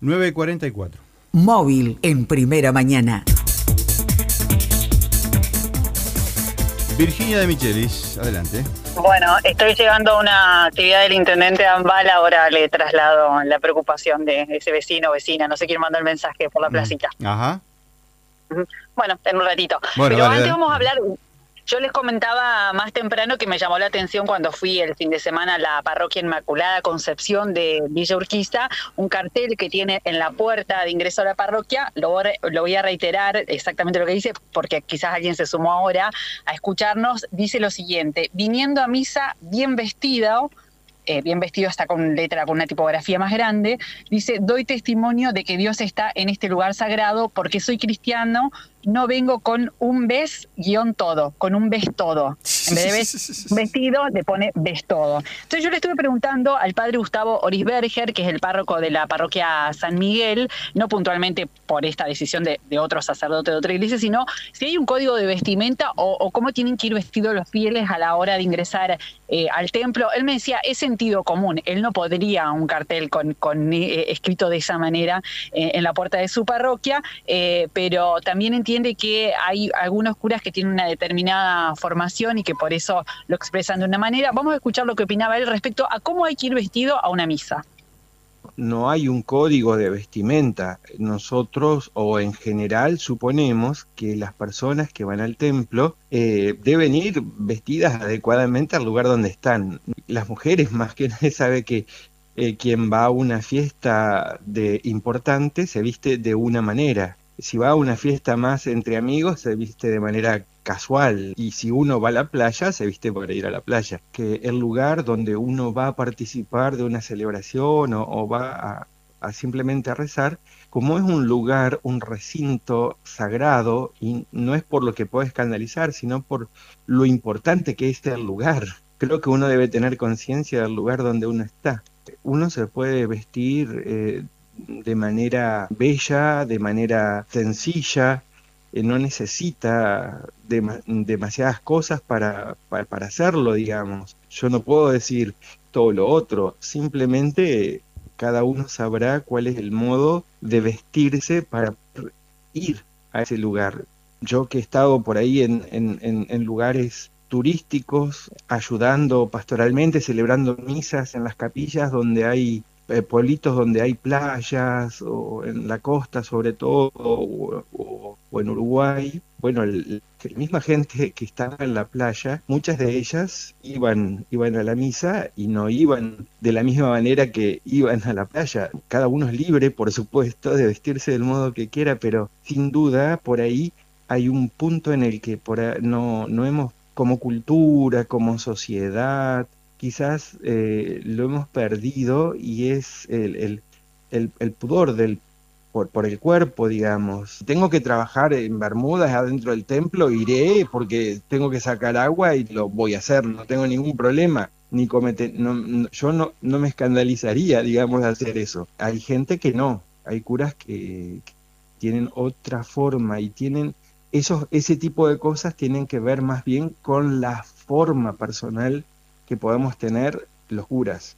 9:44. Móvil en Primera Mañana. Virginia de Michelis, adelante. Bueno, estoy llegando a una actividad del intendente de Ambal, ahora le traslado la preocupación de ese vecino o vecina, no sé quién mandó el mensaje por la placita. Ajá. Bueno, en un ratito. Bueno, pero dale, antes dale. vamos a hablar, yo les comentaba más temprano que me llamó la atención cuando fui el fin de semana a la parroquia Inmaculada Concepción de Villa Urquiza, un cartel que tiene en la puerta de ingreso a la parroquia, lo voy a reiterar exactamente lo que dice, porque quizás alguien se sumó ahora a escucharnos, dice lo siguiente: viniendo a misa bien vestido hasta con letra, con una tipografía más grande, dice: doy testimonio de que Dios está en este lugar sagrado porque soy cristiano, no vengo con un ves guión todo, con un ves todo. En vez de ves vestido, le pone ves todo. Entonces yo le estuve preguntando al padre Gustavo Orisberger, que es el párroco de la parroquia San Miguel, no puntualmente por esta decisión de otro sacerdote de otra iglesia, sino si hay un código de vestimenta o cómo tienen que ir vestidos los fieles a la hora de ingresar al templo. Él me decía, es sentido común, él no podría un cartel con escrito de esa manera en la puerta de su parroquia, pero también entiende que hay algunos curas que tienen una determinada formación y que por eso lo expresan de una manera. Vamos a escuchar lo que opinaba él respecto a cómo hay que ir vestido a una misa. No hay un código de vestimenta. Nosotros, o en general, suponemos que las personas que van al templo deben ir vestidas adecuadamente al lugar donde están. Las mujeres, más que nadie, sabe que quien va a una fiesta importante se viste de una manera. Si va a una fiesta más entre amigos, se viste de manera casual. Y si uno va a la playa, se viste para ir a la playa. Que el lugar donde uno va a participar de una celebración o va a simplemente a rezar, como es un lugar, un recinto sagrado, y no es por lo que puede escandalizar, sino por lo importante que es el lugar. Creo que uno debe tener conciencia del lugar donde uno está. Uno se puede vestir de manera bella, de manera sencilla, no necesita demasiadas cosas para hacerlo, digamos. Yo no puedo decir todo lo otro, simplemente cada uno sabrá cuál es el modo de vestirse para ir a ese lugar. Yo que he estado por ahí en lugares turísticos, ayudando pastoralmente, celebrando misas en las capillas donde hay pueblitos donde hay playas, o en la costa sobre todo, o en Uruguay. Bueno, la misma gente que estaba en la playa, muchas de ellas iban a la misa y no iban de la misma manera que iban a la playa. Cada uno es libre, por supuesto, de vestirse del modo que quiera, pero sin duda por ahí hay un punto en el que no hemos, como cultura, como sociedad, quizás lo hemos perdido, y es el pudor por el cuerpo, digamos. Tengo que trabajar en bermudas adentro del templo, iré porque tengo que sacar agua y lo voy a hacer, no tengo ningún problema. Yo no me escandalizaría, digamos, de hacer eso. Hay gente que no, hay curas que tienen otra forma y tienen ese tipo de cosas tienen que ver más bien con la forma personal que podemos tener los curas.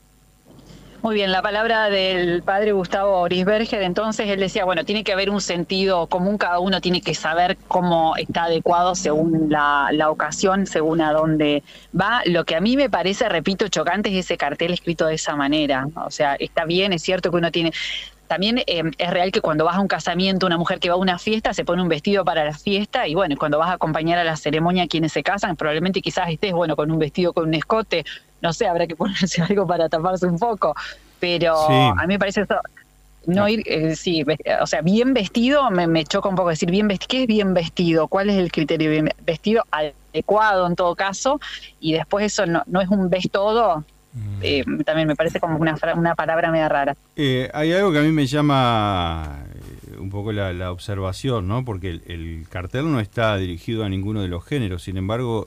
Muy bien, la palabra del padre Gustavo Orisberger, entonces él decía, bueno, tiene que haber un sentido común, cada uno tiene que saber cómo está adecuado según la ocasión, según a dónde va. Lo que a mí me parece, repito, chocante es ese cartel escrito de esa manera. O sea, está bien, es cierto que uno tiene... También es real que cuando vas a un casamiento, una mujer que va a una fiesta se pone un vestido para la fiesta, y bueno, cuando vas a acompañar a la ceremonia a quienes se casan, probablemente quizás estés, bueno, con un vestido, con un escote, no sé, habrá que ponerse algo para taparse un poco, pero Sí. a mí me parece eso, no ir, sí, o sea, bien vestido, me choca un poco decir bien vestido. ¿Qué es bien vestido? ¿Cuál es el criterio de bien vestido? Adecuado en todo caso, y después eso no es un ves todo. También me parece como una palabra media rara. Hay algo que a mí me llama un poco la observación, ¿no? Porque el cartel no está dirigido a ninguno de los géneros. Sin embargo,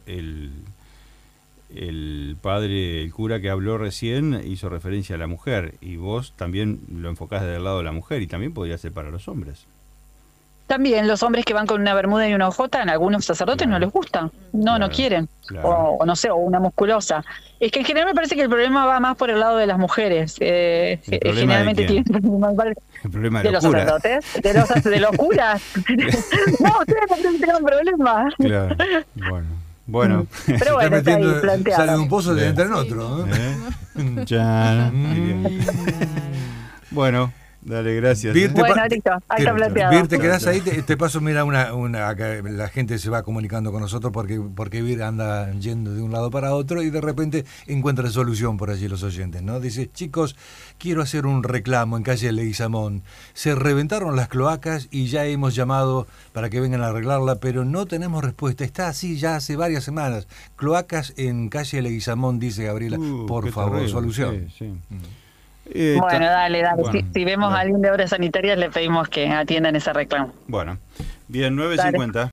el padre, el cura que habló recién, hizo referencia a la mujer, y vos también lo enfocás desde el lado de la mujer, y también podría ser para los hombres. También los hombres que van con una bermuda y una ojota, en algunos sacerdotes no les gusta, no quieren, claro. o no sé, o una musculosa. Es que en general me parece que el problema va más por el lado de las mujeres. Generalmente tienen el problema de los sacerdotes, de los curas. No, ustedes no tienen problema. Claro, bueno. Pero bueno, está ahí planteado. Sale de un pozo y entra en otro. Ya. Bueno. Dale, gracias. Listo, ahí está planteado. Vir, te quedás ahí, te paso, mira, acá la gente se va comunicando con nosotros porque Vir anda yendo de un lado para otro y de repente encuentra solución por allí los oyentes, ¿no? Dice, chicos, quiero hacer un reclamo en calle Leguizamón. Se reventaron las cloacas y ya hemos llamado para que vengan a arreglarla, pero no tenemos respuesta. Está así ya hace varias semanas. Cloacas en calle Leguizamón, dice Gabriela. Por favor, terrible, solución. Sí. Bueno, dale. Bueno, si vemos a alguien de obras sanitarias, le pedimos que atiendan ese reclamo. Bueno, bien, 9:50.